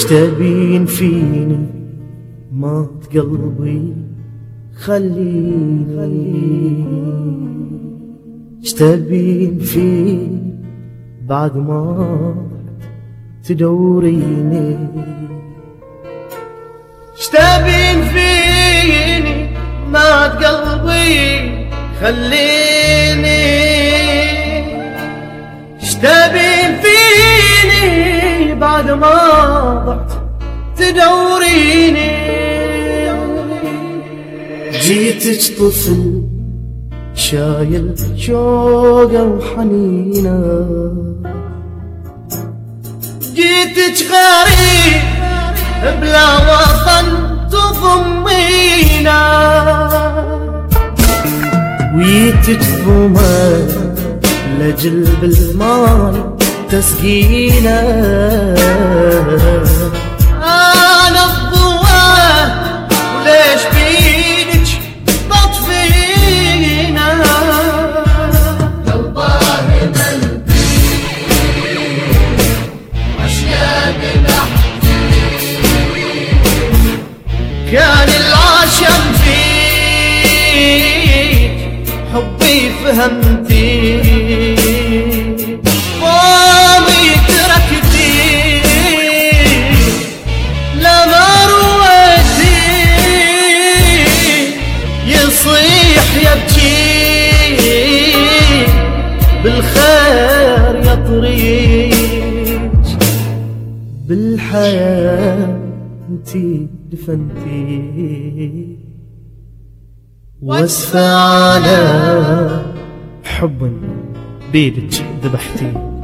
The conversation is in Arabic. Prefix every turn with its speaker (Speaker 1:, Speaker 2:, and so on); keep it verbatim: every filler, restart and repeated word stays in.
Speaker 1: تبين فيني مات قلبي خليني، تبين فيني بعد ما تدوريني، تبين فيني مات قلبي خليني، تبين فيني بعد ما ضعت تدوريني. جيتك طفل شايل شوقه وحنينه، جيتك غريب بلا وطن تضمينا، ويتك ظما لجل بالمال تسقينا. أنا الضوء ليش بيدك تطفينا،
Speaker 2: قلبه ملبي أشياء بنحكي،
Speaker 1: كان العشم فيك حبي فهمتي، ماضي تركتي لما رويتي، يصيح يبكي بالخير يطريج، بالحياة انتي دفنتي، واسفة على حب بيدك ذبحتي.